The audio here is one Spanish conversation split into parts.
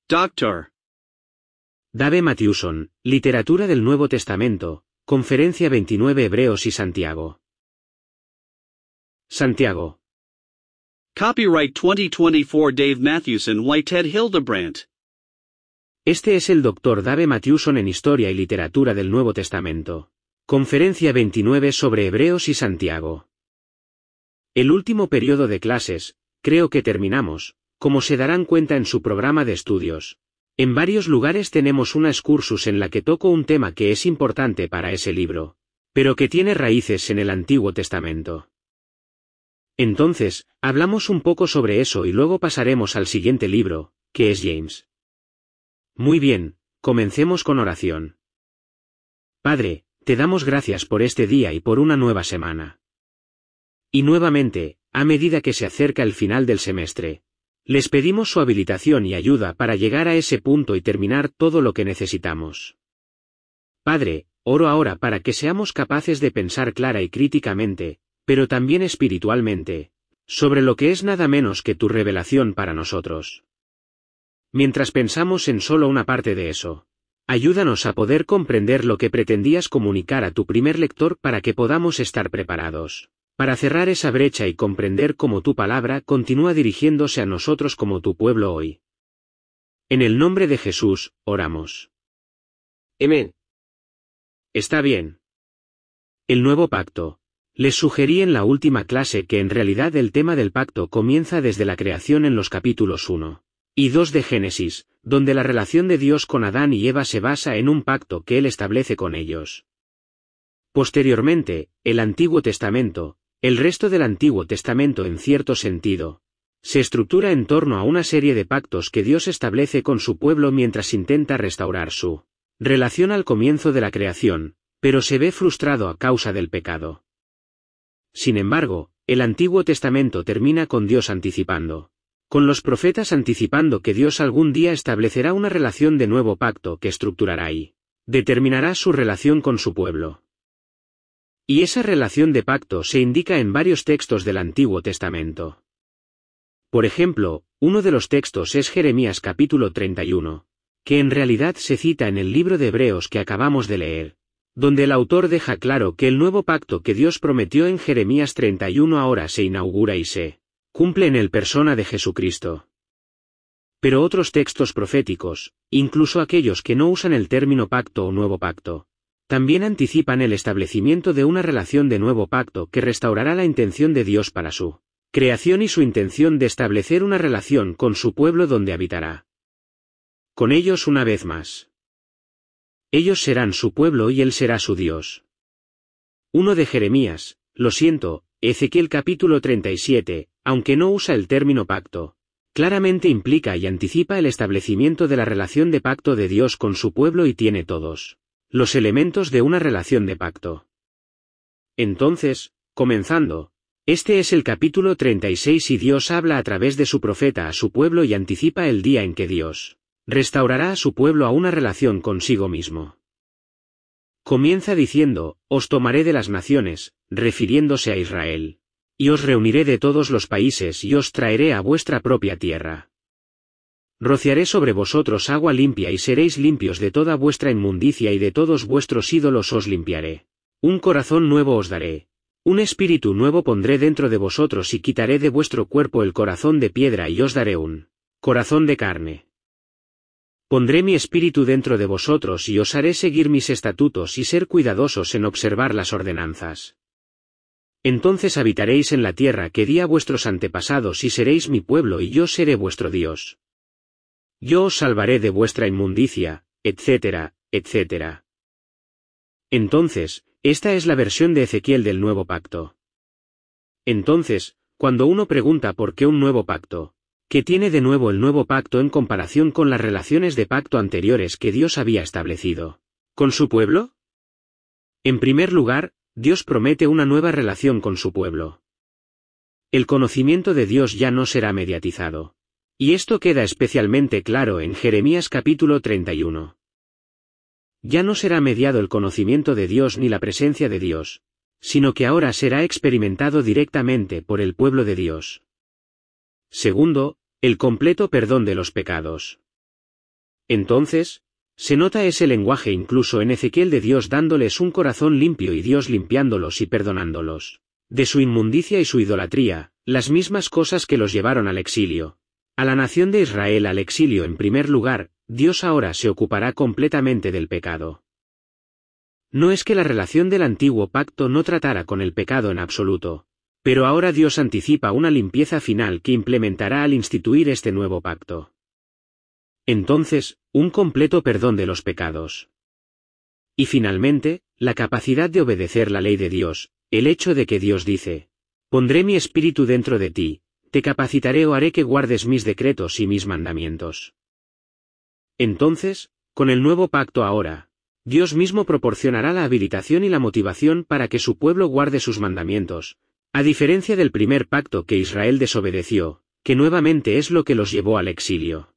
Doctor. Dave Matthewson, Literatura del Nuevo Testamento, Conferencia 29 Hebreos y Santiago. Santiago. Copyright 2024 Dave Matthewson Whitehead Hildebrandt. Este es el Dr. Dave Matthewson en Historia y Literatura del Nuevo Testamento. Conferencia 29 sobre Hebreos y Santiago. El último periodo de clases, creo que terminamos, como se darán cuenta en su programa de estudios. En varios lugares tenemos una excursus en la que toco un tema que es importante para ese libro, pero que tiene raíces en el Antiguo Testamento. Entonces, hablamos un poco sobre eso y luego pasaremos al siguiente libro, que es James. Muy bien, comencemos con oración. Padre, te damos gracias por este día y por una nueva semana. Y nuevamente, a medida que se acerca el final del semestre, les pedimos su habilitación y ayuda para llegar a ese punto y terminar todo lo que necesitamos. Padre, oro ahora para que seamos capaces de pensar clara y críticamente, pero también espiritualmente, sobre lo que es nada menos que tu revelación para nosotros. Mientras pensamos en solo una parte de eso, ayúdanos a poder comprender lo que pretendías comunicar a tu primer lector para que podamos estar preparados para cerrar esa brecha y comprender cómo tu palabra continúa dirigiéndose a nosotros como tu pueblo hoy. En el nombre de Jesús, oramos. Amén. Está bien. El nuevo pacto. Les sugerí en la última clase que en realidad el tema del pacto comienza desde la creación en los capítulos 1 y 2 de Génesis, donde la relación de Dios con Adán y Eva se basa en un pacto que Él establece con ellos. Posteriormente, el Antiguo Testamento, el resto del Antiguo Testamento en cierto sentido, se estructura en torno a una serie de pactos que Dios establece con su pueblo mientras intenta restaurar su relación al comienzo de la creación, pero se ve frustrado a causa del pecado. Sin embargo, el Antiguo Testamento termina con Dios anticipando, con los profetas anticipando que Dios algún día establecerá una relación de nuevo pacto que estructurará y determinará su relación con su pueblo. Y esa relación de pacto se indica en varios textos del Antiguo Testamento. Por ejemplo, uno de los textos es Jeremías capítulo 31, que en realidad se cita en el libro de Hebreos que acabamos de leer, donde el autor deja claro que el nuevo pacto que Dios prometió en Jeremías 31 ahora se inaugura y se cumple en el persona de Jesucristo. Pero otros textos proféticos, incluso aquellos que no usan el término pacto o nuevo pacto, también anticipan el establecimiento de una relación de nuevo pacto que restaurará la intención de Dios para su creación y su intención de establecer una relación con su pueblo donde habitará con ellos una vez más. Ellos serán su pueblo y Él será su Dios. 1 de Jeremías, lo siento, Ezequiel capítulo 37, aunque no usa el término pacto, claramente implica y anticipa el establecimiento de la relación de pacto de Dios con su pueblo y tiene todos los elementos de una relación de pacto. Entonces, comenzando, este es el capítulo 36 y Dios habla a través de su profeta a su pueblo y anticipa el día en que Dios restaurará a su pueblo a una relación consigo mismo. Comienza diciendo, os tomaré de las naciones, refiriéndose a Israel, y os reuniré de todos los países y os traeré a vuestra propia tierra. Rociaré sobre vosotros agua limpia y seréis limpios de toda vuestra inmundicia y de todos vuestros ídolos os limpiaré. Un corazón nuevo os daré. Un espíritu nuevo pondré dentro de vosotros y quitaré de vuestro cuerpo el corazón de piedra y os daré un corazón de carne. Pondré mi espíritu dentro de vosotros y os haré seguir mis estatutos y ser cuidadosos en observar las ordenanzas. Entonces habitaréis en la tierra que di a vuestros antepasados y seréis mi pueblo y yo seré vuestro Dios. Yo os salvaré de vuestra inmundicia, etcétera, etcétera. Entonces, esta es la versión de Ezequiel del nuevo pacto. Entonces, cuando uno pregunta por qué un nuevo pacto, ¿qué tiene de nuevo el nuevo pacto en comparación con las relaciones de pacto anteriores que Dios había establecido con su pueblo? En primer lugar, Dios promete una nueva relación con su pueblo. El conocimiento de Dios ya no será mediatizado. Y esto queda especialmente claro en Jeremías capítulo 31. Ya no será mediado el conocimiento de Dios ni la presencia de Dios, sino que ahora será experimentado directamente por el pueblo de Dios. Segundo, el completo perdón de los pecados. Entonces, se nota ese lenguaje incluso en Ezequiel de Dios dándoles un corazón limpio y Dios limpiándolos y perdonándolos de su inmundicia y su idolatría, las mismas cosas que los llevaron al exilio. A la nación de Israel al exilio en primer lugar, Dios ahora se ocupará completamente del pecado. No es que la relación del antiguo pacto no tratara con el pecado en absoluto, pero ahora Dios anticipa una limpieza final que implementará al instituir este nuevo pacto. Entonces, un completo perdón de los pecados. Y finalmente, la capacidad de obedecer la ley de Dios, el hecho de que Dios dice, «Pondré mi espíritu dentro de ti, te capacitaré o haré que guardes mis decretos y mis mandamientos». Entonces, con el nuevo pacto ahora, Dios mismo proporcionará la habilitación y la motivación para que su pueblo guarde sus mandamientos, a diferencia del primer pacto que Israel desobedeció, que nuevamente es lo que los llevó al exilio.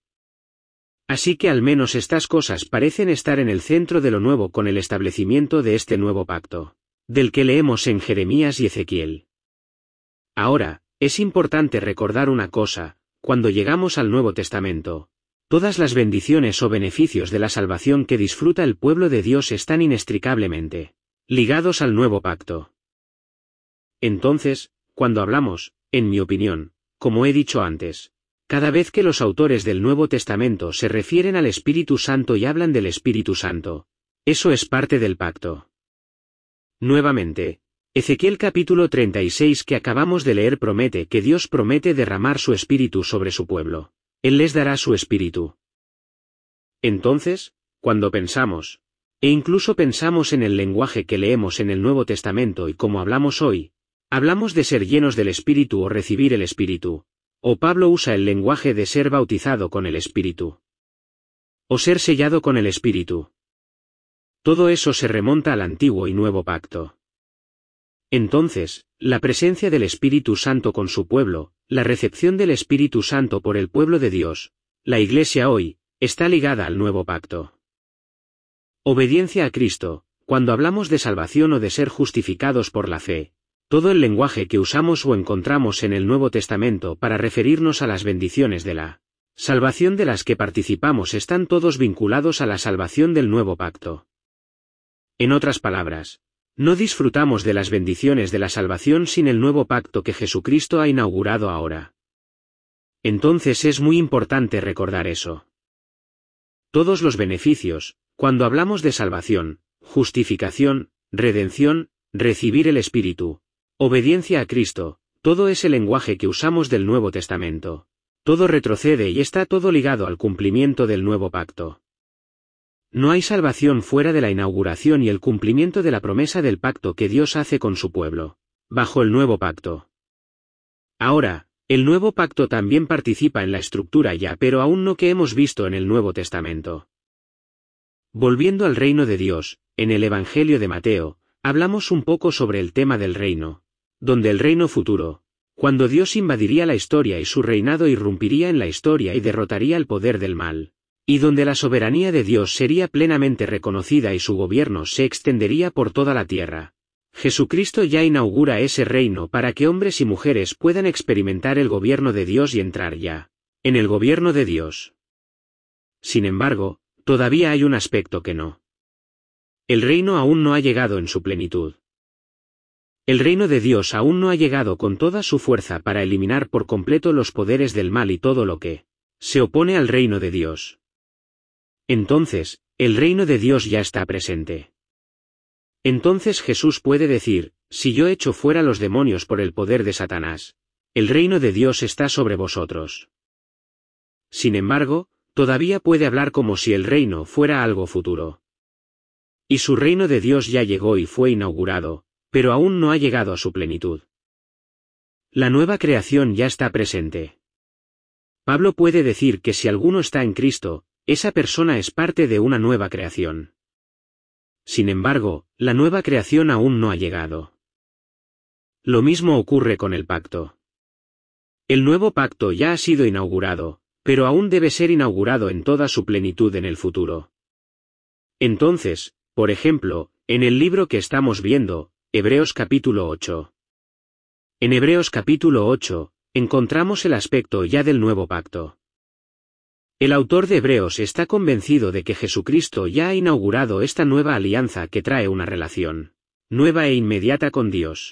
Así que al menos estas cosas parecen estar en el centro de lo nuevo con el establecimiento de este nuevo pacto, del que leemos en Jeremías y Ezequiel. Ahora, es importante recordar una cosa, cuando llegamos al Nuevo Testamento, todas las bendiciones o beneficios de la salvación que disfruta el pueblo de Dios están inextricablemente ligados al nuevo pacto. Entonces, cuando hablamos, en mi opinión, como he dicho antes, cada vez que los autores del Nuevo Testamento se refieren al Espíritu Santo y hablan del Espíritu Santo, eso es parte del pacto. Nuevamente, Ezequiel capítulo 36 que acabamos de leer promete que Dios promete derramar su Espíritu sobre su pueblo. Él les dará su Espíritu. Entonces, cuando pensamos, e incluso pensamos en el lenguaje que leemos en el Nuevo Testamento y como hablamos hoy, hablamos de ser llenos del Espíritu o recibir el Espíritu. O Pablo usa el lenguaje de ser bautizado con el Espíritu. O ser sellado con el Espíritu. Todo eso se remonta al antiguo y nuevo pacto. Entonces, la presencia del Espíritu Santo con su pueblo, la recepción del Espíritu Santo por el pueblo de Dios, la Iglesia hoy, está ligada al nuevo pacto. Obediencia a Cristo, cuando hablamos de salvación o de ser justificados por la fe. Todo el lenguaje que usamos o encontramos en el Nuevo Testamento para referirnos a las bendiciones de la salvación de las que participamos están todos vinculados a la salvación del nuevo pacto. En otras palabras, no disfrutamos de las bendiciones de la salvación sin el nuevo pacto que Jesucristo ha inaugurado ahora. Entonces es muy importante recordar eso. Todos los beneficios, cuando hablamos de salvación, justificación, redención, recibir el Espíritu, obediencia a Cristo, todo ese lenguaje que usamos del Nuevo Testamento. Todo retrocede y está todo ligado al cumplimiento del nuevo pacto. No hay salvación fuera de la inauguración y el cumplimiento de la promesa del pacto que Dios hace con su pueblo, bajo el nuevo pacto. Ahora, el nuevo pacto también participa en la estructura ya pero aún no que hemos visto en el Nuevo Testamento. Volviendo al reino de Dios, en el Evangelio de Mateo, hablamos un poco sobre el tema del reino. Donde el reino futuro, cuando Dios invadiría la historia y su reinado irrumpiría en la historia y derrotaría el poder del mal, y donde la soberanía de Dios sería plenamente reconocida y su gobierno se extendería por toda la tierra. Jesucristo ya inaugura ese reino para que hombres y mujeres puedan experimentar el gobierno de Dios y entrar ya en el gobierno de Dios. Sin embargo, todavía hay un aspecto que no. El reino aún no ha llegado en su plenitud. El reino de Dios aún no ha llegado con toda su fuerza para eliminar por completo los poderes del mal y todo lo que se opone al reino de Dios. Entonces, el reino de Dios ya está presente. Entonces Jesús puede decir, si yo echo fuera los demonios por el poder de Satanás, el reino de Dios está sobre vosotros. Sin embargo, todavía puede hablar como si el reino fuera algo futuro. Y su reino de Dios ya llegó y fue inaugurado, pero aún no ha llegado a su plenitud. La nueva creación ya está presente. Pablo puede decir que si alguno está en Cristo, esa persona es parte de una nueva creación. Sin embargo, la nueva creación aún no ha llegado. Lo mismo ocurre con el pacto. El nuevo pacto ya ha sido inaugurado, pero aún debe ser inaugurado en toda su plenitud en el futuro. Entonces, por ejemplo, en el libro que estamos viendo, Hebreos capítulo 8. En Hebreos capítulo 8, encontramos el aspecto ya del nuevo pacto. El autor de Hebreos está convencido de que Jesucristo ya ha inaugurado esta nueva alianza que trae una relación nueva e inmediata con Dios.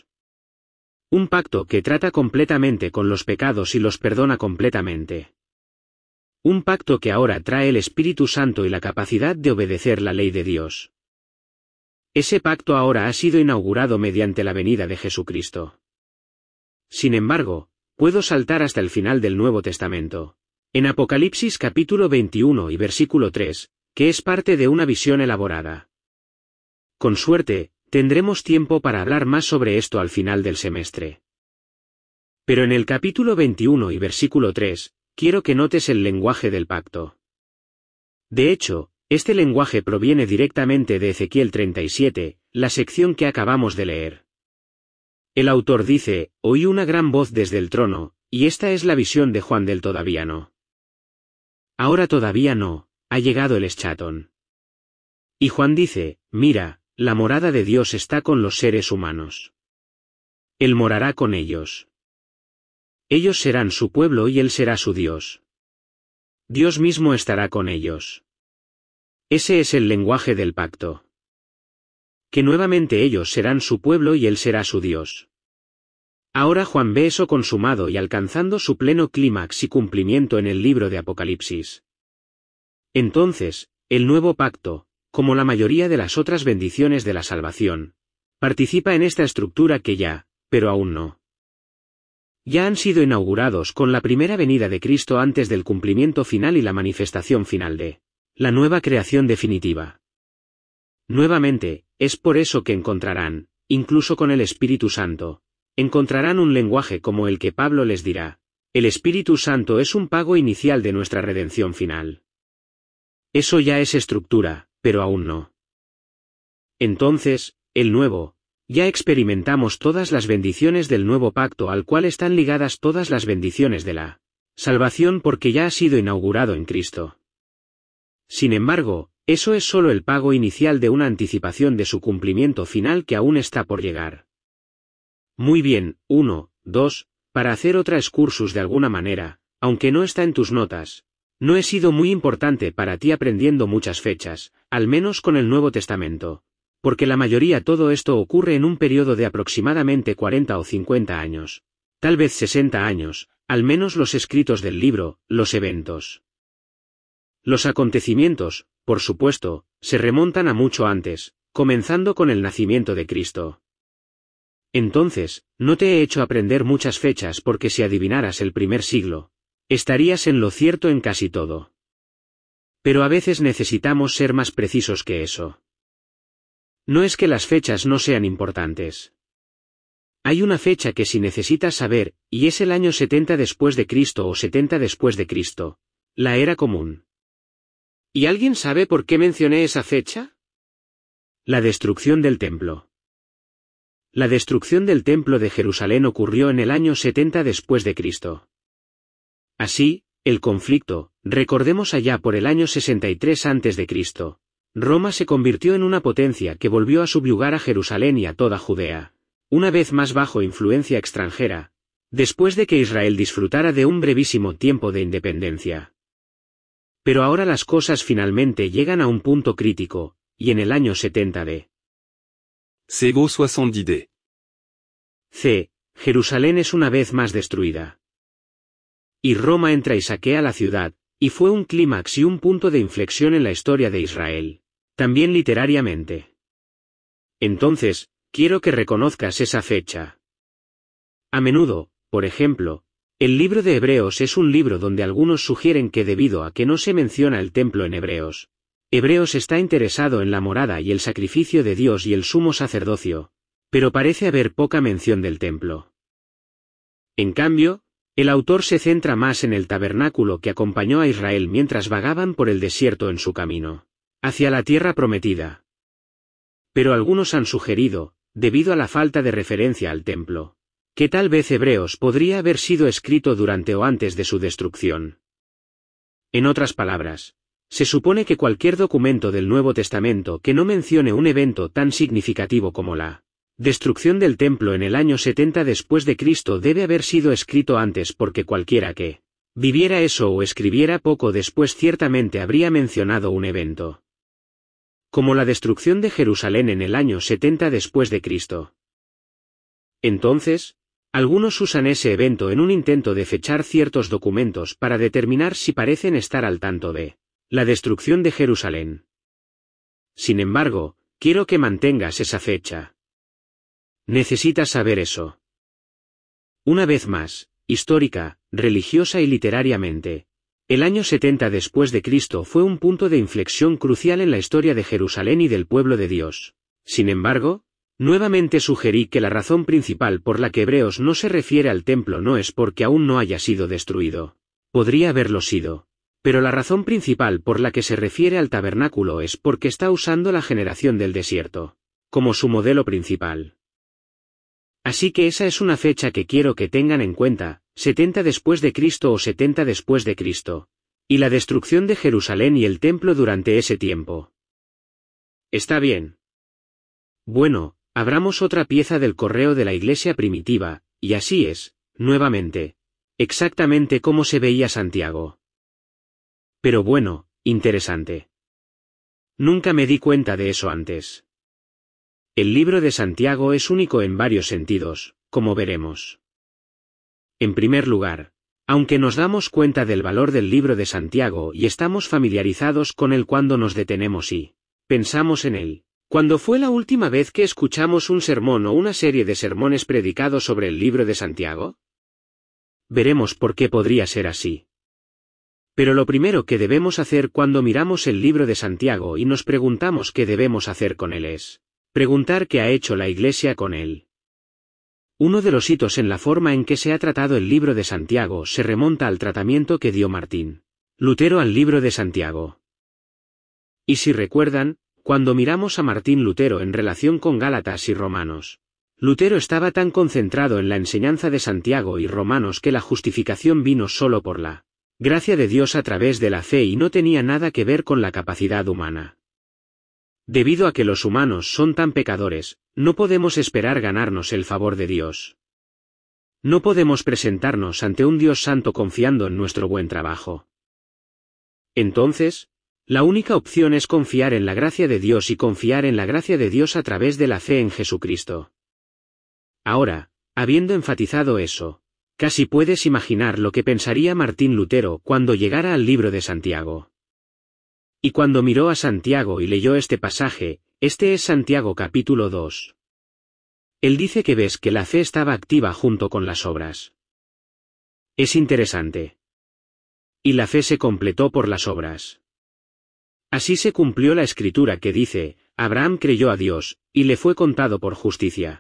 Un pacto que trata completamente con los pecados y los perdona completamente. Un pacto que ahora trae el Espíritu Santo y la capacidad de obedecer la ley de Dios. Ese pacto ahora ha sido inaugurado mediante la venida de Jesucristo. Sin embargo, puedo saltar hasta el final del Nuevo Testamento. En Apocalipsis capítulo 21 y versículo 3, que es parte de una visión elaborada. Con suerte, tendremos tiempo para hablar más sobre esto al final del semestre. Pero en el capítulo 21 y versículo 3, quiero que notes el lenguaje del pacto. De hecho, este lenguaje proviene directamente de Ezequiel 37, la sección que acabamos de leer. El autor dice, oí una gran voz desde el trono, y esta es la visión de Juan del todavía no. Ahora todavía no, ha llegado el eschatón. Y Juan dice, mira, la morada de Dios está con los seres humanos. Él morará con ellos. Ellos serán su pueblo y Él será su Dios. Dios mismo estará con ellos. Ese es el lenguaje del pacto. Que nuevamente ellos serán su pueblo y Él será su Dios. Ahora Juan ve eso consumado y alcanzando su pleno clímax y cumplimiento en el libro de Apocalipsis. Entonces, el nuevo pacto, como la mayoría de las otras bendiciones de la salvación, participa en esta estructura que ya, pero aún no. Ya han sido inaugurados con la primera venida de Cristo antes del cumplimiento final y la manifestación final de la nueva creación definitiva. Nuevamente, es por eso que encontrarán, incluso con el Espíritu Santo, encontrarán un lenguaje como el que Pablo les dirá, el Espíritu Santo es un pago inicial de nuestra redención final. Eso ya es estructura, pero aún no. Entonces, el nuevo, ya experimentamos todas las bendiciones del nuevo pacto al cual están ligadas todas las bendiciones de la salvación porque ya ha sido inaugurado en Cristo. Sin embargo, eso es solo el pago inicial de una anticipación de su cumplimiento final que aún está por llegar. Muy bien, 1, 2, para hacer otra excursus de alguna manera, aunque no está en tus notas, no he sido muy importante para ti aprendiendo muchas fechas, al menos con el Nuevo Testamento, porque la mayoría todo esto ocurre en un periodo de aproximadamente 40 o 50 años, tal vez 60 años, al menos los escritos del libro, los eventos. Los acontecimientos, por supuesto, se remontan a mucho antes, comenzando con el nacimiento de Cristo. Entonces, no te he hecho aprender muchas fechas porque si adivinaras el primer siglo, estarías en lo cierto en casi todo. Pero a veces necesitamos ser más precisos que eso. No es que las fechas no sean importantes. Hay una fecha que si necesitas saber, y es el año 70 después de Cristo o 70 después de Cristo, la era común. ¿Y alguien sabe por qué mencioné esa fecha? La destrucción del templo. La destrucción del templo de Jerusalén ocurrió en el año 70 después de Cristo. Así, el conflicto, recordemos allá por el año 63 antes de Cristo, Roma se convirtió en una potencia que volvió a subyugar a Jerusalén y a toda Judea, una vez más bajo influencia extranjera, después de que Israel disfrutara de un brevísimo tiempo de independencia. Pero ahora las cosas finalmente llegan a un punto crítico, y en el año 70 de CO 70D. C. Jerusalén es una vez más destruida. Y Roma entra y saquea la ciudad, y fue un clímax y un punto de inflexión en la historia de Israel, también literariamente. Entonces, quiero que reconozcas esa fecha. A menudo, por ejemplo, el libro de Hebreos es un libro donde algunos sugieren que debido a que no se menciona el templo en Hebreos, Hebreos está interesado en la morada y el sacrificio de Dios y el sumo sacerdocio, pero parece haber poca mención del templo. En cambio, el autor se centra más en el tabernáculo que acompañó a Israel mientras vagaban por el desierto en su camino hacia la tierra prometida. Pero algunos han sugerido, debido a la falta de referencia al templo, que tal vez Hebreos podría haber sido escrito durante o antes de su destrucción. En otras palabras, se supone que cualquier documento del Nuevo Testamento que no mencione un evento tan significativo como la destrucción del templo en el año 70 después de Cristo debe haber sido escrito antes porque cualquiera que viviera eso o escribiera poco después ciertamente habría mencionado un evento. Como la destrucción de Jerusalén en el año 70 después de Cristo. Entonces, algunos usan ese evento en un intento de fechar ciertos documentos para determinar si parecen estar al tanto de la destrucción de Jerusalén. Sin embargo, quiero que mantengas esa fecha. Necesitas saber eso. Una vez más, histórica, religiosa y literariamente, el año 70 después de Cristo fue un punto de inflexión crucial en la historia de Jerusalén y del pueblo de Dios. Sin embargo, nuevamente sugerí que la razón principal por la que Hebreos no se refiere al templo no es porque aún no haya sido destruido. Podría haberlo sido. Pero la razón principal por la que se refiere al tabernáculo es porque está usando la generación del desierto como su modelo principal. Así que esa es una fecha que quiero que tengan en cuenta, 70 después de Cristo o 70 después de Cristo, y la destrucción de Jerusalén y el templo durante ese tiempo. ¿Está bien? Bueno, abramos otra pieza del correo de la iglesia primitiva, y así es, nuevamente, exactamente como se veía Santiago. Pero bueno, interesante. Nunca me di cuenta de eso antes. El libro de Santiago es único en varios sentidos, como veremos. En primer lugar, aunque nos damos cuenta del valor del libro de Santiago y estamos familiarizados con él cuando nos detenemos y pensamos en él, ¿cuándo fue la última vez que escuchamos un sermón o una serie de sermones predicados sobre el libro de Santiago? Veremos por qué podría ser así. Pero lo primero que debemos hacer cuando miramos el libro de Santiago y nos preguntamos qué debemos hacer con él es preguntar qué ha hecho la Iglesia con él. Uno de los hitos en la forma en que se ha tratado el libro de Santiago se remonta al tratamiento que dio Martín Lutero al libro de Santiago. Y si recuerdan, cuando miramos a Martín Lutero en relación con Gálatas y Romanos, Lutero estaba tan concentrado en la enseñanza de Santiago y Romanos que la justificación vino solo por la gracia de Dios a través de la fe y no tenía nada que ver con la capacidad humana. Debido a que los humanos son tan pecadores, no podemos esperar ganarnos el favor de Dios. No podemos presentarnos ante un Dios santo confiando en nuestro buen trabajo. Entonces, la única opción es confiar en la gracia de Dios y confiar en la gracia de Dios a través de la fe en Jesucristo. Ahora, habiendo enfatizado eso, casi puedes imaginar lo que pensaría Martín Lutero cuando llegara al libro de Santiago. Y cuando miró a Santiago y leyó este pasaje, este es Santiago capítulo 2. Él dice que ves que la fe estaba activa junto con las obras. Es interesante. Y la fe se completó por las obras. Así se cumplió la escritura que dice, Abraham creyó a Dios, y le fue contado por justicia.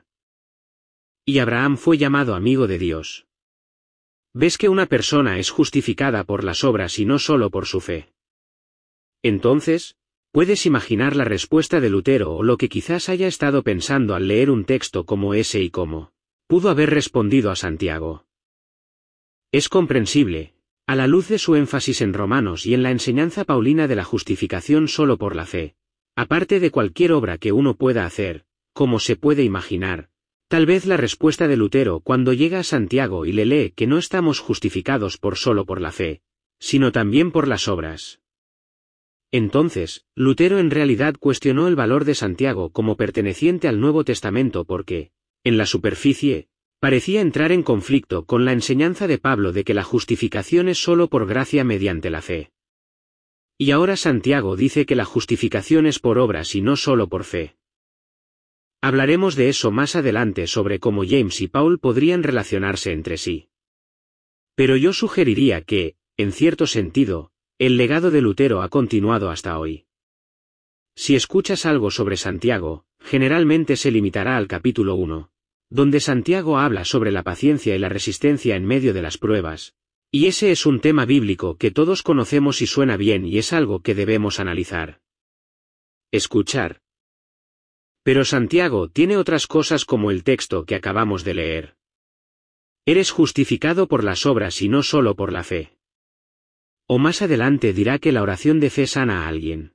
Y Abraham fue llamado amigo de Dios. Ves que una persona es justificada por las obras y no solo por su fe. Entonces, puedes imaginar la respuesta de Lutero o lo que quizás haya estado pensando al leer un texto como ese y cómo pudo haber respondido a Santiago. Es comprensible, a la luz de su énfasis en Romanos y en la enseñanza paulina de la justificación solo por la fe, aparte de cualquier obra que uno pueda hacer, como se puede imaginar, tal vez la respuesta de Lutero cuando llega a Santiago y le lee que no estamos justificados solo por la fe, sino también por las obras. Entonces, Lutero en realidad cuestionó el valor de Santiago como perteneciente al Nuevo Testamento porque, en la superficie, parecía entrar en conflicto con la enseñanza de Pablo de que la justificación es solo por gracia mediante la fe. Y ahora Santiago dice que la justificación es por obras y no solo por fe. Hablaremos de eso más adelante sobre cómo James y Paul podrían relacionarse entre sí. Pero yo sugeriría que, en cierto sentido, el legado de Lutero ha continuado hasta hoy. Si escuchas algo sobre Santiago, generalmente se limitará al capítulo 1, donde Santiago habla sobre la paciencia y la resistencia en medio de las pruebas, y ese es un tema bíblico que todos conocemos y suena bien y es algo que debemos analizar. Escuchar. Pero Santiago tiene otras cosas como el texto que acabamos de leer. Eres justificado por las obras y no solo por la fe. O más adelante dirá que la oración de fe sana a alguien.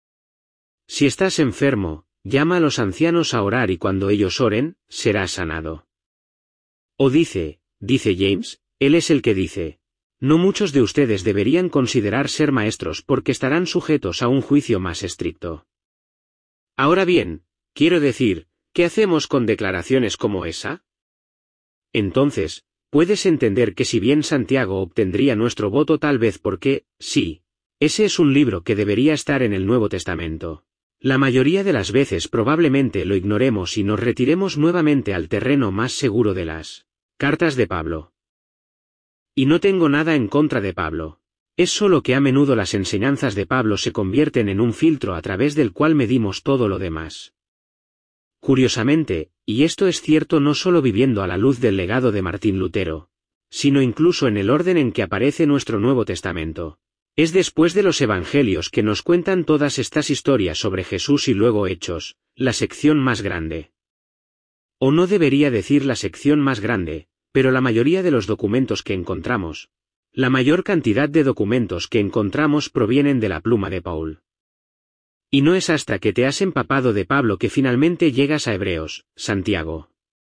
Si estás enfermo, llama a los ancianos a orar y cuando ellos oren, serás sanado. O dice James, él es el que dice, No muchos de ustedes deberían considerar ser maestros porque estarán sujetos a un juicio más estricto. Ahora bien, quiero decir, ¿qué hacemos con declaraciones como esa? Entonces, puedes entender que si bien Santiago obtendría nuestro voto tal vez porque, sí, ese es un libro que debería estar en el Nuevo Testamento. La mayoría de las veces probablemente lo ignoremos y nos retiremos nuevamente al terreno más seguro de las cartas de Pablo. Y no tengo nada en contra de Pablo. Es solo que a menudo las enseñanzas de Pablo se convierten en un filtro a través del cual medimos todo lo demás. Curiosamente, y esto es cierto no solo viviendo a la luz del legado de Martín Lutero, sino incluso en el orden en que aparece nuestro Nuevo Testamento. Es después de los Evangelios que nos cuentan todas estas historias sobre Jesús y luego Hechos, la sección más grande. O no debería decir la sección más grande, pero la mayoría de los documentos que encontramos, la mayor cantidad de documentos que encontramos provienen de la pluma de Paul. Y no es hasta que te has empapado de Pablo que finalmente llegas a Hebreos, Santiago.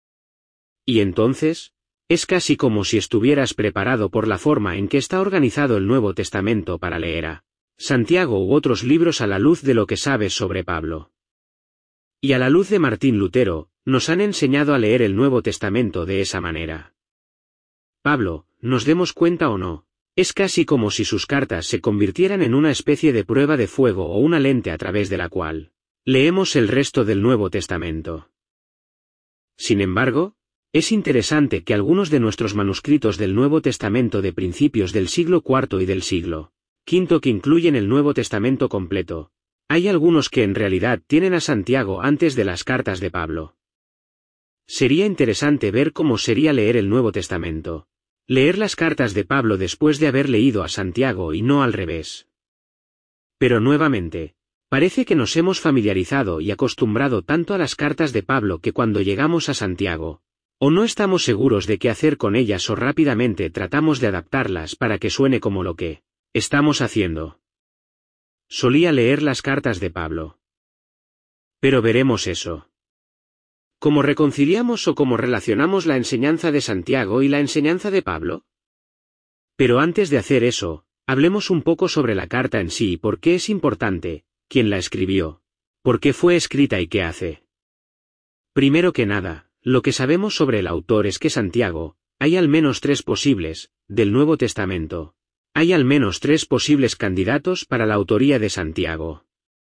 Y entonces, es casi como si estuvieras preparado por la forma en que está organizado el Nuevo Testamento para leer a Santiago u otros libros a la luz de lo que sabes sobre Pablo. Y a la luz de Martín Lutero, nos han enseñado a leer el Nuevo Testamento de esa manera. Pablo, nos demos cuenta o no, es casi como si sus cartas se convirtieran en una especie de prueba de fuego o una lente a través de la cual leemos el resto del Nuevo Testamento. Sin embargo, es interesante que algunos de nuestros manuscritos del Nuevo Testamento de principios del siglo IV y del siglo V que incluyen el Nuevo Testamento completo, hay algunos que en realidad tienen a Santiago antes de las cartas de Pablo. Sería interesante ver cómo sería leer el Nuevo Testamento. Leer las cartas de Pablo después de haber leído a Santiago y no al revés. Pero nuevamente, parece que nos hemos familiarizado y acostumbrado tanto a las cartas de Pablo que cuando llegamos a Santiago, o no estamos seguros de qué hacer con ellas o rápidamente tratamos de adaptarlas para que suene como lo que estamos haciendo. Solía leer las cartas de Pablo. Pero veremos eso. ¿Cómo reconciliamos o cómo relacionamos la enseñanza de Santiago y la enseñanza de Pablo? Pero antes de hacer eso, hablemos un poco sobre la carta en sí y por qué es importante, quién la escribió, por qué fue escrita y qué hace. Primero que nada, lo que sabemos sobre el autor es que Santiago, hay al menos 3 posibles, del Nuevo Testamento. Hay al menos 3 posibles candidatos para la autoría de Santiago.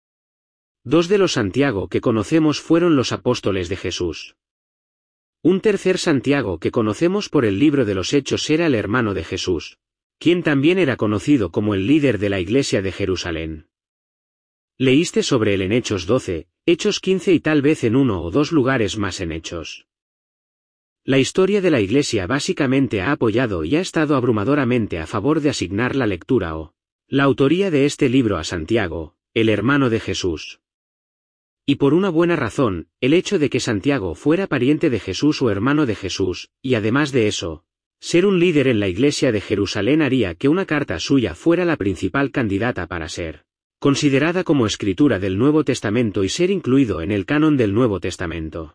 2 de los Santiago que conocemos fueron los apóstoles de Jesús. Un tercer Santiago que conocemos por el libro de los Hechos era el hermano de Jesús, quien también era conocido como el líder de la iglesia de Jerusalén. Leíste sobre él en Hechos 12, Hechos 15 y tal vez en 1 o 2 lugares más en Hechos. La historia de la iglesia básicamente ha apoyado y ha estado abrumadoramente a favor de asignar la lectura o la autoría de este libro a Santiago, el hermano de Jesús. Y por una buena razón, el hecho de que Santiago fuera pariente de Jesús o hermano de Jesús, y además de eso, ser un líder en la iglesia de Jerusalén haría que una carta suya fuera la principal candidata para ser considerada como escritura del Nuevo Testamento y ser incluido en el canon del Nuevo Testamento.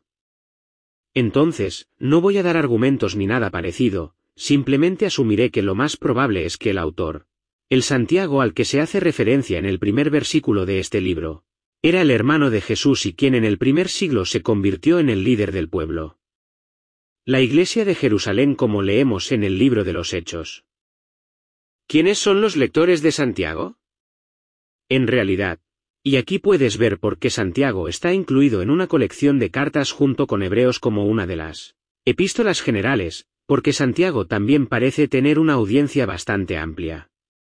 Entonces, no voy a dar argumentos ni nada parecido, simplemente asumiré que lo más probable es que el autor, el Santiago al que se hace referencia en el primer versículo de este libro, era el hermano de Jesús y quien en el primer siglo se convirtió en el líder del pueblo. La iglesia de Jerusalén como leemos en el libro de los Hechos. ¿Quiénes son los lectores de Santiago? En realidad, y aquí puedes ver por qué Santiago está incluido en una colección de cartas junto con Hebreos como una de las epístolas generales, porque Santiago también parece tener una audiencia bastante amplia.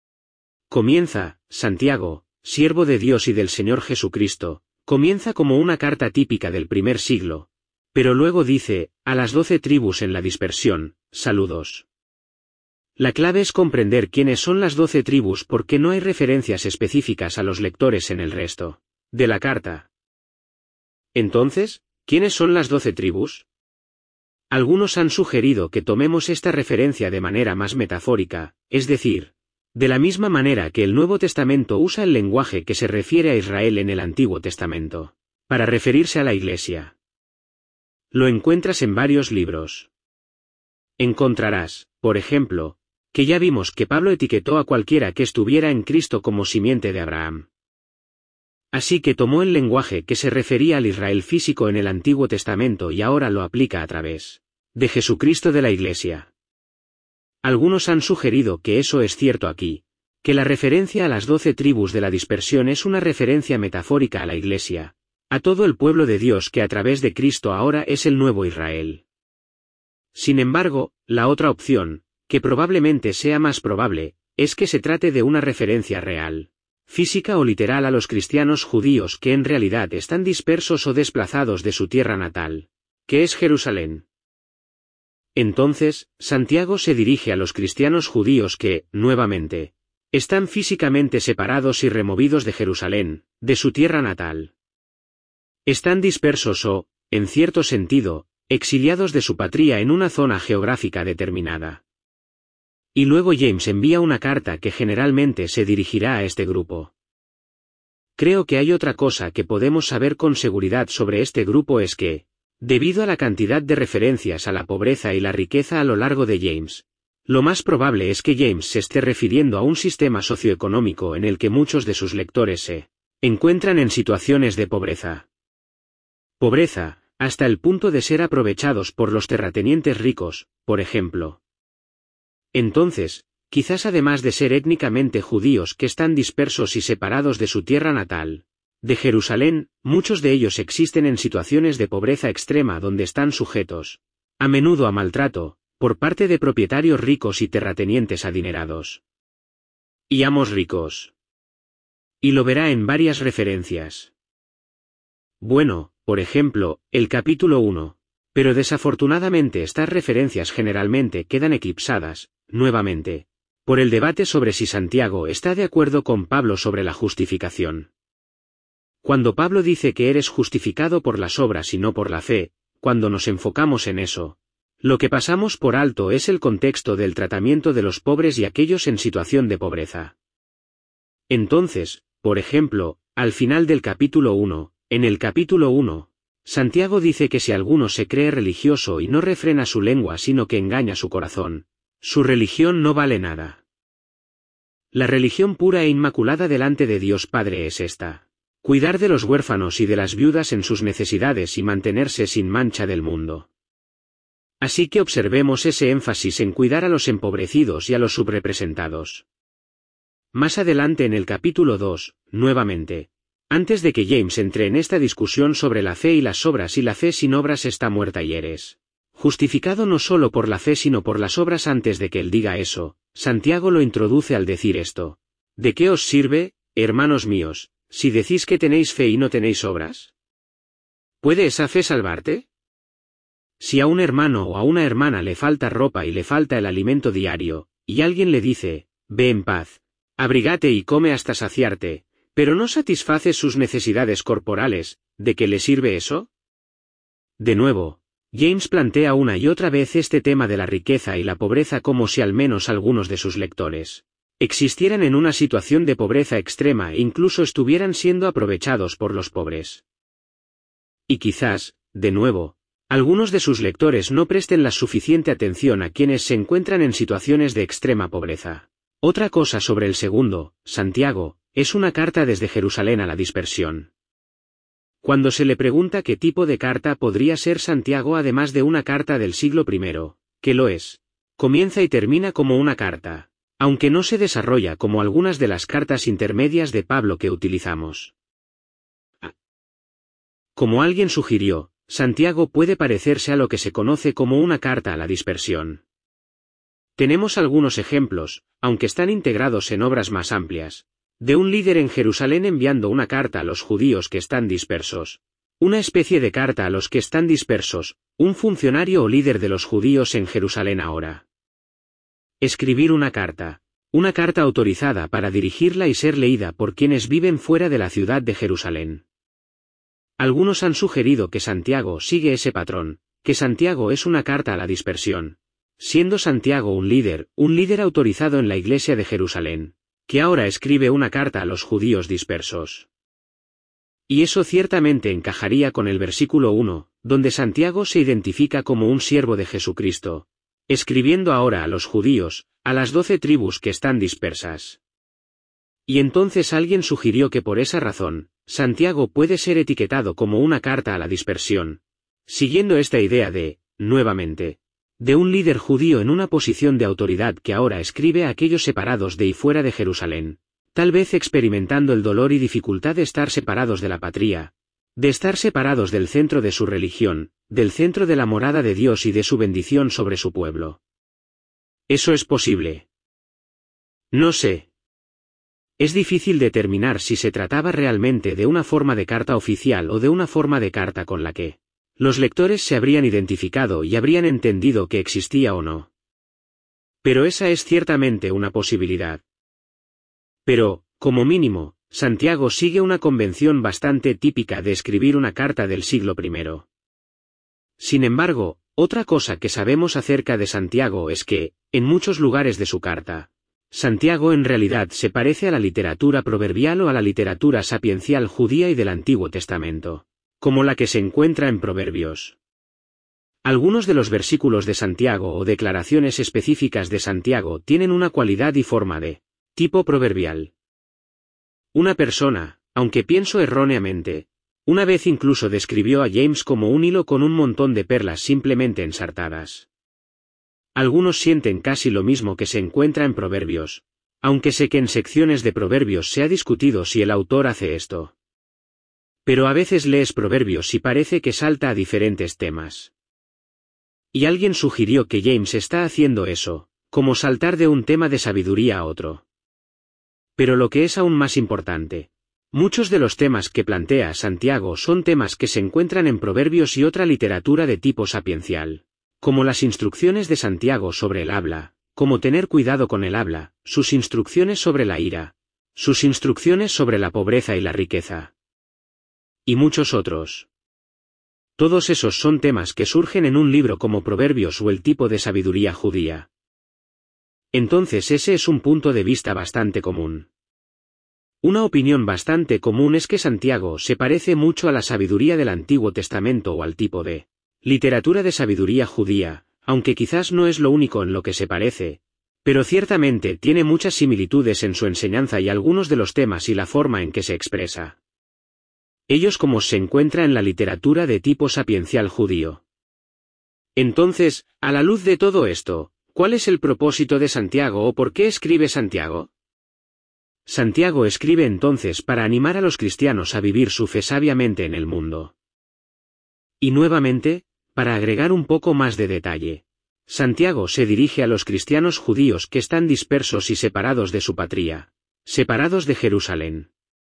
Comienza, Santiago, siervo de Dios y del Señor Jesucristo, comienza como una carta típica del primer siglo, pero luego dice, a las 12 tribus en la dispersión, saludos. La clave es comprender quiénes son las 12 tribus porque no hay referencias específicas a los lectores en el resto de la carta. Entonces, ¿quiénes son las 12 tribus? Algunos han sugerido que tomemos esta referencia de manera más metafórica, es decir, de la misma manera que el Nuevo Testamento usa el lenguaje que se refiere a Israel en el Antiguo Testamento, para referirse a la Iglesia. Lo encuentras en varios libros. Encontrarás, por ejemplo, Que ya vimos que Pablo etiquetó a cualquiera que estuviera en Cristo como simiente de Abraham. Así que tomó el lenguaje que se refería al Israel físico en el Antiguo Testamento y ahora lo aplica a través de Jesucristo de la Iglesia. Algunos han sugerido que eso es cierto aquí, que la referencia a las 12 tribus de la dispersión es una referencia metafórica a la Iglesia, a todo el pueblo de Dios que a través de Cristo ahora es el nuevo Israel. Sin embargo, la otra opción, que probablemente sea más probable, es que se trate de una referencia real, física o literal a los cristianos judíos que en realidad están dispersos o desplazados de su tierra natal, que es Jerusalén. Entonces, Santiago se dirige a los cristianos judíos que, nuevamente, están físicamente separados y removidos de Jerusalén, de su tierra natal. Están dispersos o, en cierto sentido, exiliados de su patria en una zona geográfica determinada. Y luego James envía una carta que generalmente se dirigirá a este grupo. Creo que hay otra cosa que podemos saber con seguridad sobre este grupo es que, debido a la cantidad de referencias a la pobreza y la riqueza a lo largo de James, lo más probable es que James se esté refiriendo a un sistema socioeconómico en el que muchos de sus lectores se encuentran en situaciones de pobreza. Pobreza, hasta el punto de ser aprovechados por los terratenientes ricos, por ejemplo. Entonces, quizás además de ser étnicamente judíos que están dispersos y separados de su tierra natal, de Jerusalén, muchos de ellos existen en situaciones de pobreza extrema donde están sujetos, a menudo a maltrato, por parte de propietarios ricos y terratenientes adinerados. Y amos ricos. Y lo verá en varias referencias. Bueno, por ejemplo, el capítulo 1. Pero desafortunadamente estas referencias generalmente quedan eclipsadas, nuevamente, por el debate sobre si Santiago está de acuerdo con Pablo sobre la justificación. Cuando Pablo dice que eres justificado por las obras y no por la fe, cuando nos enfocamos en eso, lo que pasamos por alto es el contexto del tratamiento de los pobres y aquellos en situación de pobreza. Entonces, por ejemplo, al final del capítulo 1, en el capítulo 1, Santiago dice que si alguno se cree religioso y no refrena su lengua sino que engaña su corazón, su religión no vale nada. La religión pura e inmaculada delante de Dios Padre es esta: cuidar de los huérfanos y de las viudas en sus necesidades y mantenerse sin mancha del mundo. Así que observemos ese énfasis en cuidar a los empobrecidos y a los subrepresentados. Más adelante en el capítulo 2, nuevamente, antes de que James entre en esta discusión sobre la fe y las obras y la fe sin obras está muerta y eres justificado no solo por la fe sino por las obras, antes de que él diga eso, Santiago lo introduce al decir esto: ¿de qué os sirve, hermanos míos, si decís que tenéis fe y no tenéis obras? ¿Puede esa fe salvarte? Si a un hermano o a una hermana le falta ropa y le falta el alimento diario, y alguien le dice, ve en paz, abrígate y come hasta saciarte, pero no satisfaces sus necesidades corporales, ¿de qué le sirve eso? De nuevo, James plantea una y otra vez este tema de la riqueza y la pobreza como si al menos algunos de sus lectores existieran en una situación de pobreza extrema e incluso estuvieran siendo aprovechados por los pobres. Y quizás, de nuevo, algunos de sus lectores no presten la suficiente atención a quienes se encuentran en situaciones de extrema pobreza. Otra cosa sobre el segundo, Santiago, es una carta desde Jerusalén a la dispersión. Cuando se le pregunta qué tipo de carta podría ser Santiago además de una carta del siglo I, que lo es, comienza y termina como una carta, aunque no se desarrolla como algunas de las cartas intermedias de Pablo que utilizamos. Como alguien sugirió, Santiago puede parecerse a lo que se conoce como una carta a la dispersión. Tenemos algunos ejemplos, aunque están integrados en obras más amplias, de un líder en Jerusalén enviando una carta a los judíos que están dispersos, una especie de carta a los que están dispersos, un funcionario o líder de los judíos en Jerusalén ahora. Escribir una carta autorizada para dirigirla y ser leída por quienes viven fuera de la ciudad de Jerusalén. Algunos han sugerido que Santiago sigue ese patrón, que Santiago es una carta a la dispersión, siendo Santiago un líder autorizado en la iglesia de Jerusalén, que ahora escribe una carta a los judíos dispersos. Y eso ciertamente encajaría con el versículo 1, donde Santiago se identifica como un siervo de Jesucristo, escribiendo ahora a los judíos, a las 12 tribus que están dispersas. Y entonces alguien sugirió que por esa razón, Santiago puede ser etiquetado como una carta a la dispersión, siguiendo esta idea de, nuevamente, de un líder judío en una posición de autoridad que ahora escribe a aquellos separados de y fuera de Jerusalén, tal vez experimentando el dolor y dificultad de estar separados de la patria, de estar separados del centro de su religión, del centro de la morada de Dios y de su bendición sobre su pueblo. ¿Eso es posible? No sé. Es difícil determinar si se trataba realmente de una forma de carta oficial o de una forma de carta con la que los lectores se habrían identificado y habrían entendido que existía o no. Pero esa es ciertamente una posibilidad. Pero, como mínimo, Santiago sigue una convención bastante típica de escribir una carta del siglo I. Sin embargo, otra cosa que sabemos acerca de Santiago es que, en muchos lugares de su carta, Santiago en realidad se parece a la literatura proverbial o a la literatura sapiencial judía y del Antiguo Testamento, como la que se encuentra en Proverbios. Algunos de los versículos de Santiago o declaraciones específicas de Santiago tienen una cualidad y forma de tipo proverbial. Una persona, aunque pienso erróneamente, una vez incluso describió a James como un hilo con un montón de perlas simplemente ensartadas. Algunos sienten casi lo mismo que se encuentra en Proverbios, aunque sé que en secciones de Proverbios se ha discutido si el autor hace esto. Pero a veces lees Proverbios y parece que salta a diferentes temas. Y alguien sugirió que James está haciendo eso, como saltar de un tema de sabiduría a otro. Pero lo que es aún más importante, muchos de los temas que plantea Santiago son temas que se encuentran en Proverbios y otra literatura de tipo sapiencial, como las instrucciones de Santiago sobre el habla, como tener cuidado con el habla, sus instrucciones sobre la ira, sus instrucciones sobre la pobreza y la riqueza. Y muchos otros. Todos esos son temas que surgen en un libro como Proverbios o el tipo de sabiduría judía. Entonces ese es un punto de vista bastante común. Una opinión bastante común es que Santiago se parece mucho a la sabiduría del Antiguo Testamento o al tipo de literatura de sabiduría judía, aunque quizás no es lo único en lo que se parece, pero ciertamente tiene muchas similitudes en su enseñanza y algunos de los temas y la forma en que se expresa. Ellos como se encuentra en la literatura de tipo sapiencial judío. Entonces, a la luz de todo esto, ¿cuál es el propósito de Santiago o por qué escribe Santiago? Santiago escribe entonces para animar a los cristianos a vivir su fe sabiamente en el mundo. Y nuevamente, para agregar un poco más de detalle, Santiago se dirige a los cristianos judíos que están dispersos y separados de su patria, separados de Jerusalén.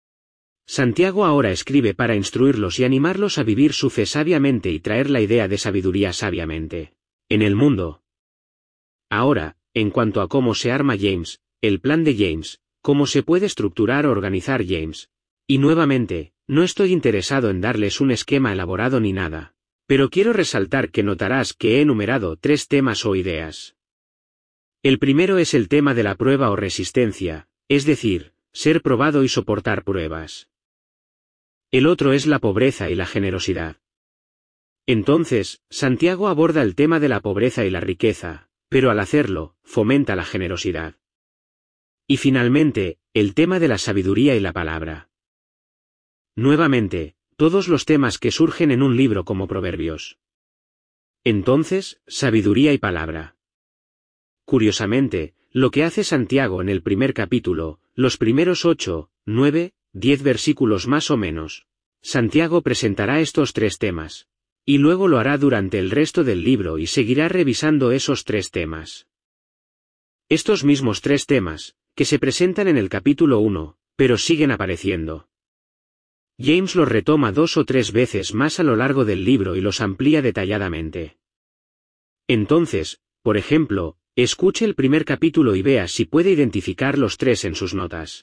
Santiago ahora escribe para instruirlos y animarlos a vivir su fe sabiamente y traer la idea de sabiduría sabiamente en el mundo. Ahora, en cuanto a cómo se arma James, el plan de James, cómo se puede estructurar o organizar James. Y nuevamente, no estoy interesado en darles un esquema elaborado ni nada, pero quiero resaltar que notarás que he enumerado 3 temas o ideas. El primero es el tema de la prueba o resistencia, es decir, ser probado y soportar pruebas. El otro es la pobreza y la generosidad. Entonces, Santiago aborda el tema de la pobreza y la riqueza, pero al hacerlo, fomenta la generosidad. Y finalmente, el tema de la sabiduría y la palabra. Nuevamente, todos los temas que surgen en un libro como Proverbios. Entonces, sabiduría y palabra. Curiosamente, lo que hace Santiago en el primer capítulo, los primeros 8, 9, 10 versículos más o menos, Santiago presentará estos 3 temas. Y luego lo hará durante el resto del libro y seguirá revisando esos 3 temas. Estos mismos 3 temas, que se presentan en el capítulo 1, pero siguen apareciendo. James los retoma 2 o 3 veces más a lo largo del libro y los amplía detalladamente. Entonces, por ejemplo, escuche el primer capítulo y vea si puede identificar los 3 en sus notas.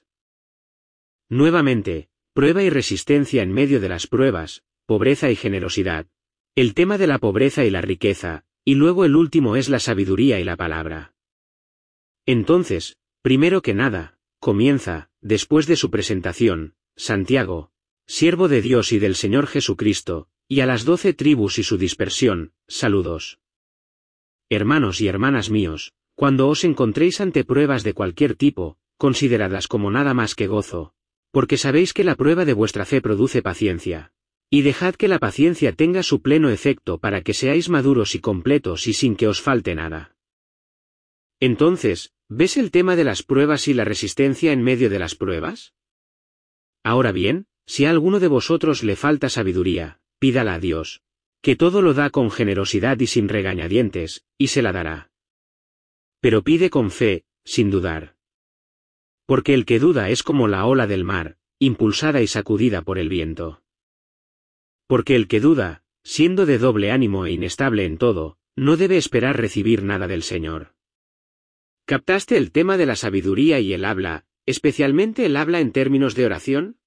Nuevamente, prueba y resistencia en medio de las pruebas, pobreza y generosidad. El tema de la pobreza y la riqueza, y luego el último es la sabiduría y la palabra. Entonces, primero que nada, comienza, después de su presentación, Santiago, siervo de Dios y del Señor Jesucristo, y a las 12 tribus y su dispersión, saludos. Hermanos y hermanas míos, cuando os encontréis ante pruebas de cualquier tipo, consideradlas como nada más que gozo, porque sabéis que la prueba de vuestra fe produce paciencia. Y dejad que la paciencia tenga su pleno efecto para que seáis maduros y completos y sin que os falte nada. Entonces, ¿ves el tema de las pruebas y la resistencia en medio de las pruebas? Ahora bien, si a alguno de vosotros le falta sabiduría, pídala a Dios, que todo lo da con generosidad y sin regañadientes, y se la dará. Pero pide con fe, sin dudar. Porque el que duda es como la ola del mar, impulsada y sacudida por el viento. Porque el que duda, siendo de doble ánimo e inestable en todo, no debe esperar recibir nada del Señor. ¿Captaste el tema de la sabiduría y el habla, especialmente el habla en términos de oración?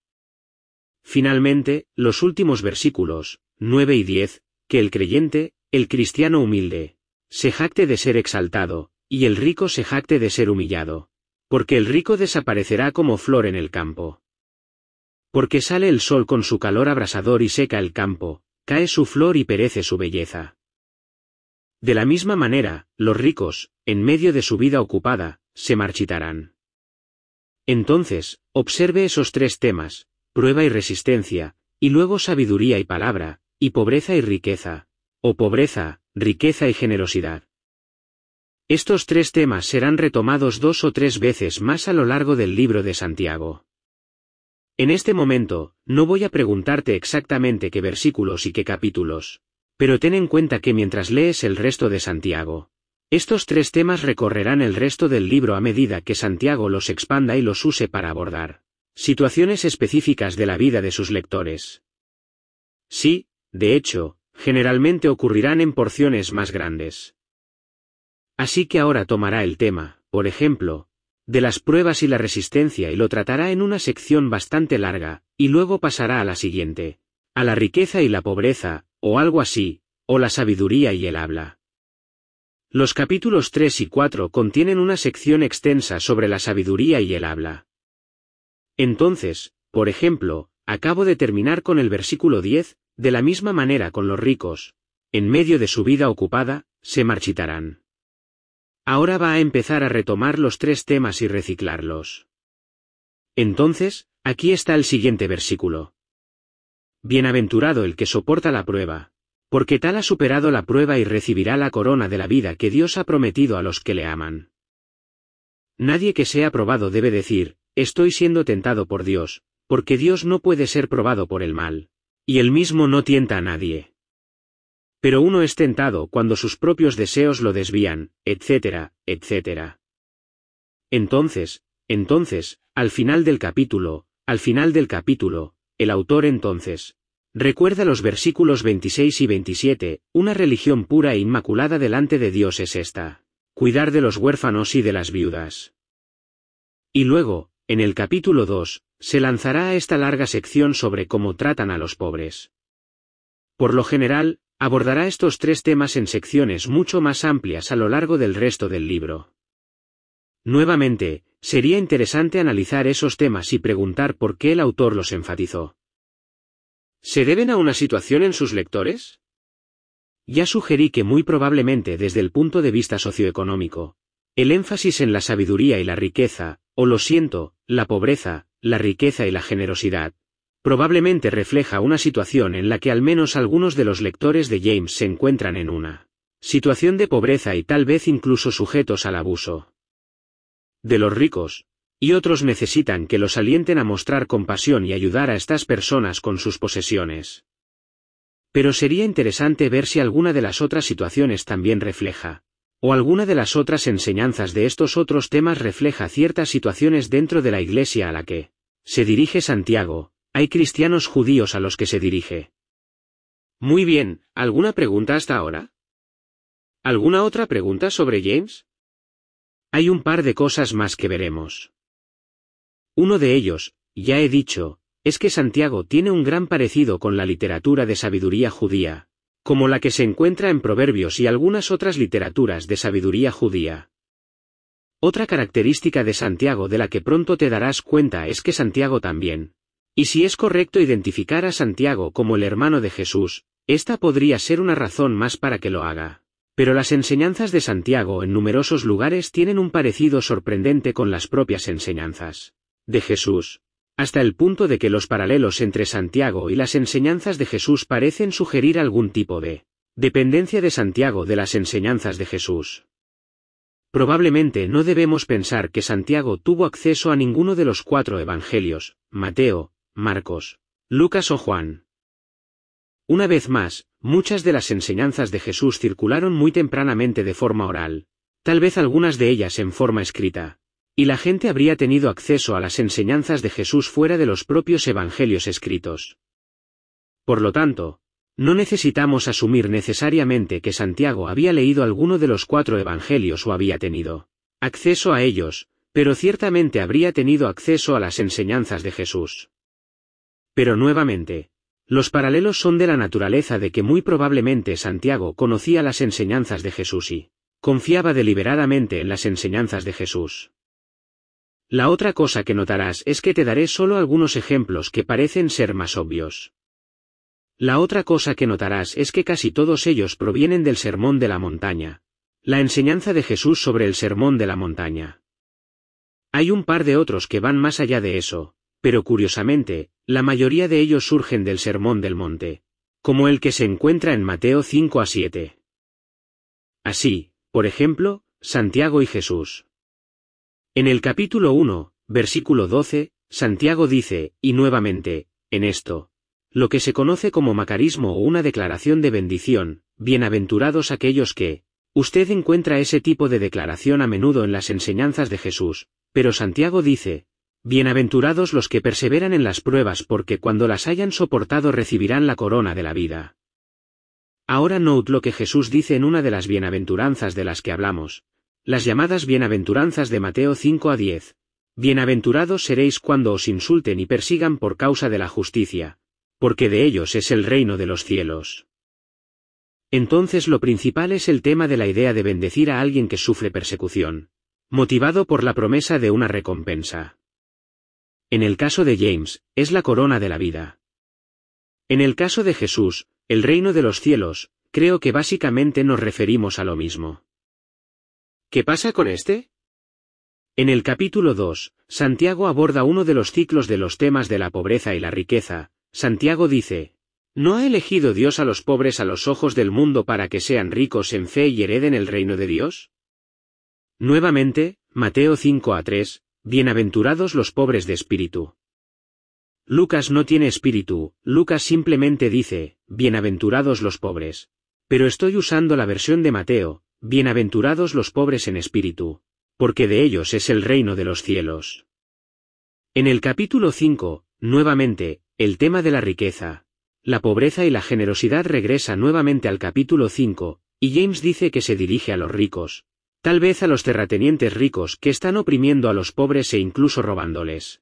Finalmente, los últimos versículos, 9 y 10, que el creyente, el cristiano humilde, se jacte de ser exaltado, y el rico se jacte de ser humillado. Porque el rico desaparecerá como flor en el campo. Porque sale el sol con su calor abrasador y seca el campo, cae su flor y perece su belleza. De la misma manera, los ricos, en medio de su vida ocupada, se marchitarán. Entonces, observe esos tres temas, prueba y resistencia, y luego sabiduría y palabra, y pobreza y riqueza, o pobreza, riqueza y generosidad. Estos tres temas serán retomados 2 o 3 veces más a lo largo del libro de Santiago. En este momento, no voy a preguntarte exactamente qué versículos y qué capítulos, pero ten en cuenta que mientras lees el resto de Santiago, estos tres temas recorrerán el resto del libro a medida que Santiago los expanda y los use para abordar situaciones específicas de la vida de sus lectores. Sí, de hecho, generalmente ocurrirán en porciones más grandes. Así que ahora tomará el tema, por ejemplo, de las pruebas y la resistencia y lo tratará en una sección bastante larga, y luego pasará a la siguiente, a la riqueza y la pobreza, o algo así, o la sabiduría y el habla. Los capítulos 3 y 4 contienen una sección extensa sobre la sabiduría y el habla. Entonces, por ejemplo, acabo de terminar con el versículo 10, de la misma manera con los ricos, en medio de su vida ocupada, se marchitarán. Ahora va a empezar a retomar los tres temas y reciclarlos. Entonces, aquí está el siguiente versículo. Bienaventurado el que soporta la prueba, porque tal ha superado la prueba y recibirá la corona de la vida que Dios ha prometido a los que le aman. Nadie que sea probado debe decir, estoy siendo tentado por Dios, porque Dios no puede ser probado por el mal, y él mismo no tienta a nadie. Pero uno es tentado cuando sus propios deseos lo desvían, etcétera, etcétera. Entonces, al final del capítulo, el autor entonces recuerda los versículos 26 y 27, una religión pura e inmaculada delante de Dios es esta, cuidar de los huérfanos y de las viudas. Y luego, en el capítulo 2, se lanzará a esta larga sección sobre cómo tratan a los pobres. Por lo general, abordará estos tres temas en secciones mucho más amplias a lo largo del resto del libro. Nuevamente, sería interesante analizar esos temas y preguntar por qué el autor los enfatizó. ¿Se deben a una situación en sus lectores? Ya sugerí que muy probablemente desde el punto de vista socioeconómico, el énfasis en la sabiduría y la riqueza, o lo siento, la pobreza, la riqueza y la generosidad, probablemente refleja una situación en la que al menos algunos de los lectores de James se encuentran en una situación de pobreza y tal vez incluso sujetos al abuso de los ricos, y otros necesitan que los alienten a mostrar compasión y ayudar a estas personas con sus posesiones. Pero sería interesante ver si alguna de las otras situaciones también refleja, o alguna de las otras enseñanzas de estos otros temas refleja ciertas situaciones dentro de la iglesia a la que se dirige Santiago. Hay cristianos judíos a los que se dirige. Muy bien, ¿alguna pregunta hasta ahora? ¿Alguna otra pregunta sobre James? Hay un par de cosas más que veremos. Uno de ellos, ya he dicho, es que Santiago tiene un gran parecido con la literatura de sabiduría judía, como la que se encuentra en Proverbios y algunas otras literaturas de sabiduría judía. Otra característica de Santiago de la que pronto te darás cuenta es que Santiago también. Y si es correcto identificar a Santiago como el hermano de Jesús, esta podría ser una razón más para que lo haga. Pero las enseñanzas de Santiago en numerosos lugares tienen un parecido sorprendente con las propias enseñanzas de Jesús, hasta el punto de que los paralelos entre Santiago y las enseñanzas de Jesús parecen sugerir algún tipo de dependencia de Santiago de las enseñanzas de Jesús. Probablemente no debemos pensar que Santiago tuvo acceso a ninguno de los 4 evangelios, Mateo, Marcos, Lucas o Juan. Una vez más, muchas de las enseñanzas de Jesús circularon muy tempranamente de forma oral, tal vez algunas de ellas en forma escrita, y la gente habría tenido acceso a las enseñanzas de Jesús fuera de los propios evangelios escritos. Por lo tanto, no necesitamos asumir necesariamente que Santiago había leído alguno de los 4 evangelios o había tenido acceso a ellos, pero ciertamente habría tenido acceso a las enseñanzas de Jesús. Pero nuevamente, los paralelos son de la naturaleza de que muy probablemente Santiago conocía las enseñanzas de Jesús y confiaba deliberadamente en las enseñanzas de Jesús. La otra cosa que notarás es que te daré solo algunos ejemplos que parecen ser más obvios. La otra cosa que notarás es que casi todos ellos provienen del Sermón de la Montaña, la enseñanza de Jesús sobre el Sermón de la Montaña. Hay un par de otros que van más allá de eso, pero curiosamente, la mayoría de ellos surgen del Sermón del Monte, como el que se encuentra en Mateo 5 a 7. Así, por ejemplo, Santiago y Jesús. En el capítulo 1, versículo 12, Santiago dice, y nuevamente, en esto, lo que se conoce como macarismo o una declaración de bendición, bienaventurados aquellos que, usted encuentra ese tipo de declaración a menudo en las enseñanzas de Jesús, pero Santiago dice, bienaventurados los que perseveran en las pruebas porque cuando las hayan soportado recibirán la corona de la vida. Ahora note lo que Jesús dice en una de las bienaventuranzas de las que hablamos, las llamadas bienaventuranzas de Mateo 5 a 10. Bienaventurados seréis cuando os insulten y persigan por causa de la justicia, porque de ellos es el reino de los cielos. Entonces lo principal es el tema de la idea de bendecir a alguien que sufre persecución, motivado por la promesa de una recompensa. En el caso de James, es la corona de la vida. En el caso de Jesús, el reino de los cielos, creo que básicamente nos referimos a lo mismo. ¿Qué pasa con este? En el capítulo 2, Santiago aborda uno de los ciclos de los temas de la pobreza y la riqueza. Santiago dice, ¿no ha elegido Dios a los pobres a los ojos del mundo para que sean ricos en fe y hereden el reino de Dios? Nuevamente, Mateo 5 a 3, bienaventurados los pobres de espíritu. Lucas no tiene espíritu, Lucas simplemente dice, bienaventurados los pobres. Pero estoy usando la versión de Mateo, bienaventurados los pobres en espíritu, porque de ellos es el reino de los cielos. En el capítulo 5, nuevamente, el tema de la riqueza, la pobreza y la generosidad regresa nuevamente al capítulo 5, y James dice que se dirige a los ricos, tal vez a los terratenientes ricos que están oprimiendo a los pobres e incluso robándoles.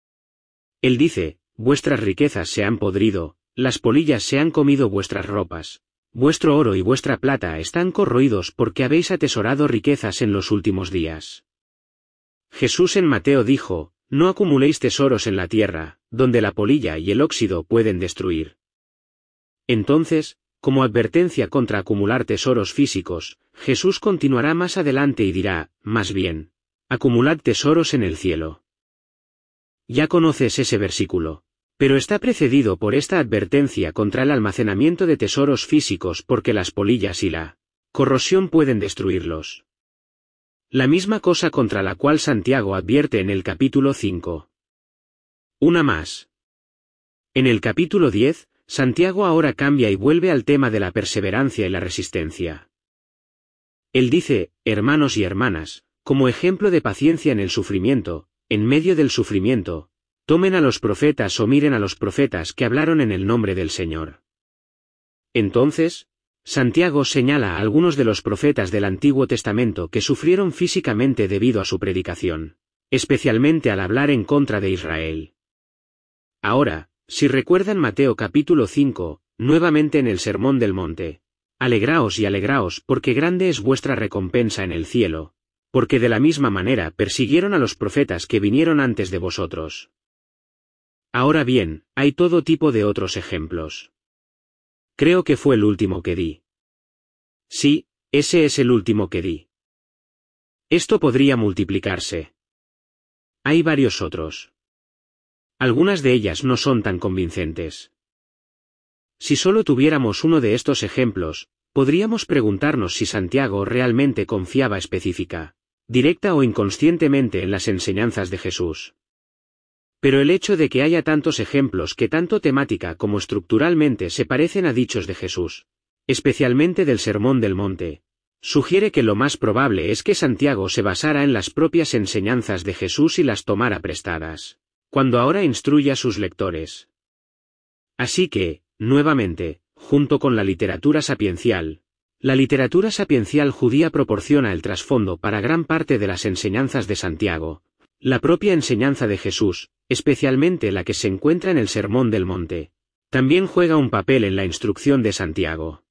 Él dice, vuestras riquezas se han podrido, las polillas se han comido vuestras ropas, vuestro oro y vuestra plata están corroídos porque habéis atesorado riquezas en los últimos días. Jesús en Mateo dijo, no acumuléis tesoros en la tierra, donde la polilla y el óxido pueden destruir. Entonces, como advertencia contra acumular tesoros físicos, Jesús continuará más adelante y dirá, más bien, acumulad tesoros en el cielo. Ya conoces ese versículo, pero está precedido por esta advertencia contra el almacenamiento de tesoros físicos porque las polillas y la corrosión pueden destruirlos. La misma cosa contra la cual Santiago advierte en el capítulo 5. Una más. En el capítulo 10, Santiago ahora cambia y vuelve al tema de la perseverancia y la resistencia. Él dice, hermanos y hermanas, como ejemplo de paciencia en el sufrimiento, en medio del sufrimiento, tomen a los profetas o miren a los profetas que hablaron en el nombre del Señor. Entonces, Santiago señala a algunos de los profetas del Antiguo Testamento que sufrieron físicamente debido a su predicación, especialmente al hablar en contra de Israel. Ahora, si recuerdan Mateo capítulo 5, nuevamente en el Sermón del Monte, alegraos y alegraos porque grande es vuestra recompensa en el cielo, porque de la misma manera persiguieron a los profetas que vinieron antes de vosotros. Ahora bien, hay todo tipo de otros ejemplos. Creo que fue el último que di. Sí, Ese es el último que di. Esto podría multiplicarse. Hay varios otros. Algunas de ellas no son tan convincentes. Si solo tuviéramos uno de estos ejemplos, podríamos preguntarnos si Santiago realmente confiaba específica, directa o inconscientemente en las enseñanzas de Jesús. Pero el hecho de que haya tantos ejemplos que tanto temática como estructuralmente se parecen a dichos de Jesús, especialmente del Sermón del Monte, sugiere que lo más probable es que Santiago se basara en las propias enseñanzas de Jesús y las tomara prestadas, cuando ahora instruye a sus lectores. Así que, nuevamente, junto con la literatura sapiencial judía proporciona el trasfondo para gran parte de las enseñanzas de Santiago, la propia enseñanza de Jesús, especialmente la que se encuentra en el Sermón del Monte, también juega un papel en la instrucción de Santiago.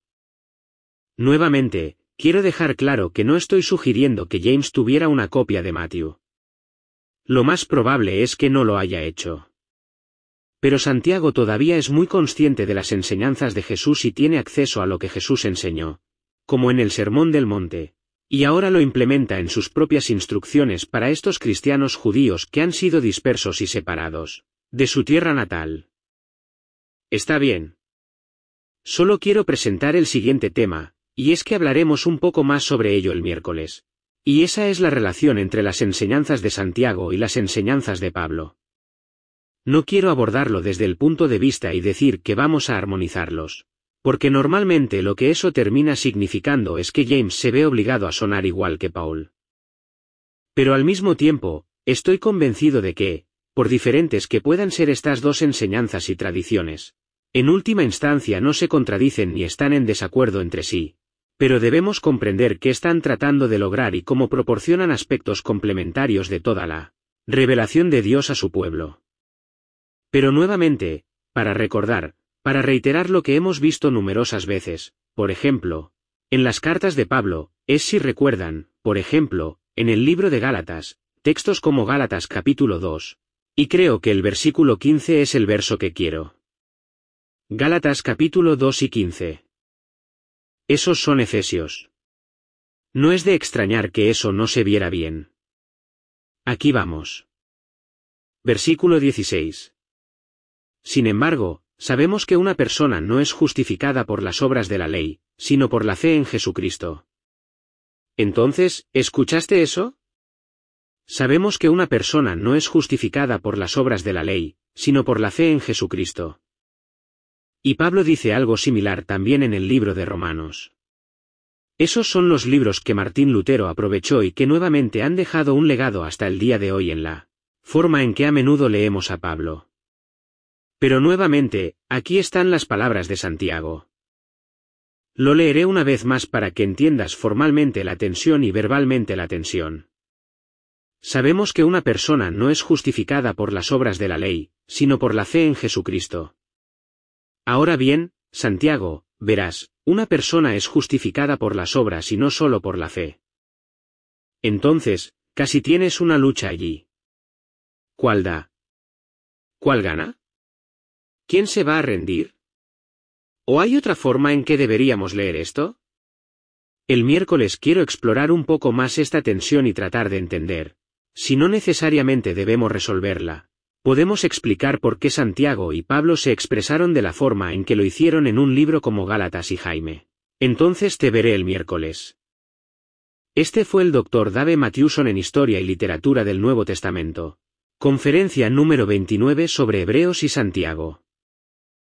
Nuevamente, quiero dejar claro que no estoy sugiriendo que James tuviera una copia de Matthew. Lo más probable es que no lo haya hecho. Pero Santiago todavía es muy consciente de las enseñanzas de Jesús y tiene acceso a lo que Jesús enseñó, como en el Sermón del Monte, y ahora lo implementa en sus propias instrucciones para estos cristianos judíos que han sido dispersos y separados de su tierra natal. Está bien. Solo quiero presentar el siguiente tema, y es que hablaremos un poco más sobre ello el miércoles. Y esa es la relación entre las enseñanzas de Santiago y las enseñanzas de Pablo. No quiero abordarlo desde el punto de vista y decir que vamos a armonizarlos, porque normalmente lo que eso termina significando es que James se ve obligado a sonar igual que Paul. Pero al mismo tiempo, estoy convencido de que, por diferentes que puedan ser estas dos enseñanzas y tradiciones, en última instancia no se contradicen ni están en desacuerdo entre sí, pero debemos comprender qué están tratando de lograr y cómo proporcionan aspectos complementarios de toda la revelación de Dios a su pueblo. Pero nuevamente, para reiterar lo que hemos visto numerosas veces, por ejemplo, en las cartas de Pablo, es si recuerdan, por ejemplo, en el libro de Gálatas, textos como Gálatas capítulo 2, y creo que el versículo 15 es el verso que quiero. Gálatas capítulo 2 y 15. Esos son Efesios. No es de extrañar que eso no se viera bien. Aquí vamos. Versículo 16. Sin embargo, sabemos que una persona no es justificada por las obras de la ley, sino por la fe en Jesucristo. Entonces, ¿escuchaste eso? Sabemos que una persona no es justificada por las obras de la ley, sino por la fe en Jesucristo. Y Pablo dice algo similar también en el libro de Romanos. Esos son los libros que Martín Lutero aprovechó y que nuevamente han dejado un legado hasta el día de hoy en la forma en que a menudo leemos a Pablo. Pero nuevamente, aquí están las palabras de Santiago. Lo leeré una vez más para que entiendas formalmente la tensión y verbalmente la tensión. Sabemos que una persona no es justificada por las obras de la ley, sino por la fe en Jesucristo. Ahora bien, Santiago, verás, una persona es justificada por las obras y no solo por la fe. Entonces, casi tienes una lucha allí. ¿Cuál da? ¿Cuál gana? ¿Quién se va a rendir? ¿O hay otra forma en que deberíamos leer esto? El miércoles quiero explorar un poco más esta tensión y tratar de entender, si no necesariamente debemos resolverla, podemos explicar por qué Santiago y Pablo se expresaron de la forma en que lo hicieron en un libro como Gálatas y Jaime. Entonces te veré el miércoles. Este fue el Dr. Dave Matthewson en Historia y Literatura del Nuevo Testamento. Conferencia número 29 sobre Hebreos y Santiago.